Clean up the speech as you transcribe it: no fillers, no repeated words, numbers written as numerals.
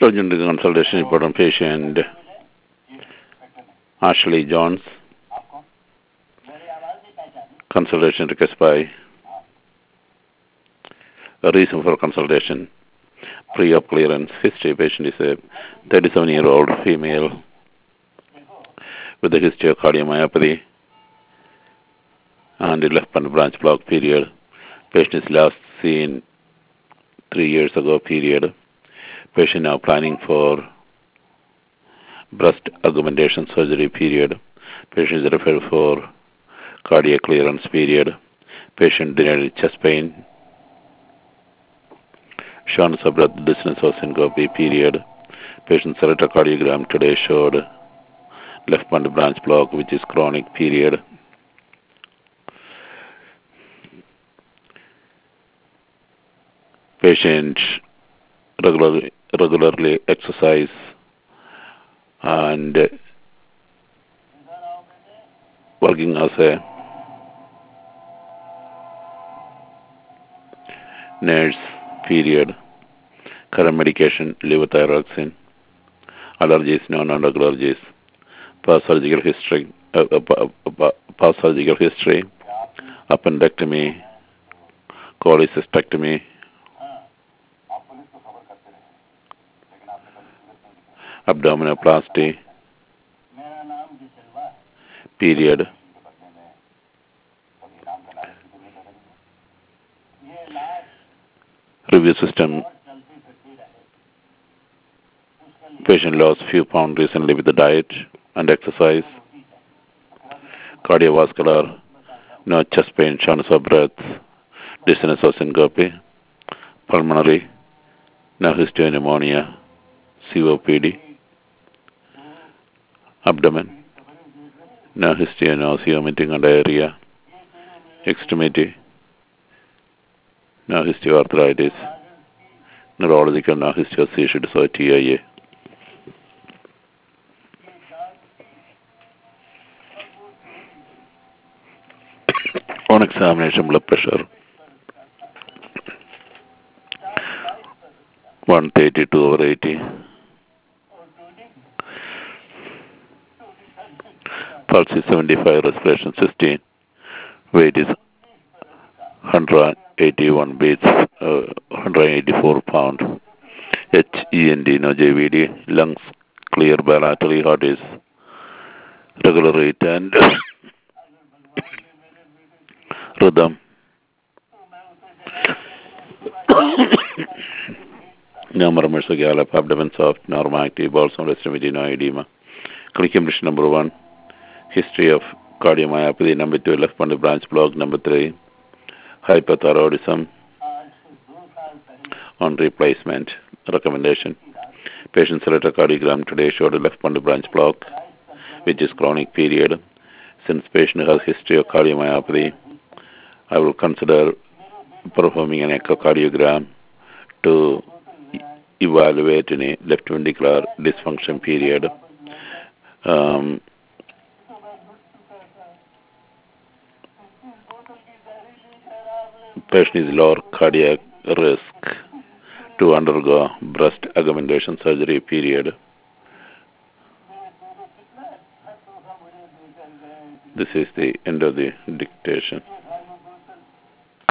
Urgent consultation report on patient Ashley Jones. Consultation request by a reason for consultation. Pre-op clearance. History. Patient is a 37-year-old female with a history of cardiomyopathy and a left bundle branch block period. Patient is last seen 3 years ago period. Patient now planning for breast augmentation surgery period. Patient is referred for cardiac clearance period. Patient denied chest pain. Shortness of breath, dizziness or syncope period. Patient's electrocardiogram today showed left bundle branch block, which is chronic period. Patient regularly exercise and working as a nurse period. Current medication levothyroxine. Allergies, non-allergic allergies. Past surgical history. Past surgical history. Appendectomy. Cholecystectomy. Abdominoplasty period. Review system. Patient lost few pounds recently with the diet and exercise. Cardiovascular, no chest pain, shortness of breath, dizziness or syncope. Pulmonary, no history of pneumonia, COPD. Abdomen, no history of nausea, vomiting and diarrhea. Extremity, no history of arthritis. Neurological, no history of seizure disorder, TIA. On examination, blood pressure 132/80. Pulse is 75, respiration 16. Weight is 181 beats, 184 pound. HEND, no JVD. Lungs clear bilaterally. Heart is regular rate and rhythm. No murmurs or gallop. Abdomen soft, normal active. Bowel sound, extremity, no edema. Clinical condition number 1. History of cardiomyopathy. Number 2. Left bundle branch block. Number 3. Hypothyroidism on replacement. Recommendation. Patient's electrocardiogram today showed a left bundle branch block, which is chronic period. Since patient has history of cardiomyopathy, I will consider performing an echocardiogram to evaluate any left ventricular dysfunction period. Patient is lower cardiac risk to undergo breast augmentation surgery period. This is the end of the dictation.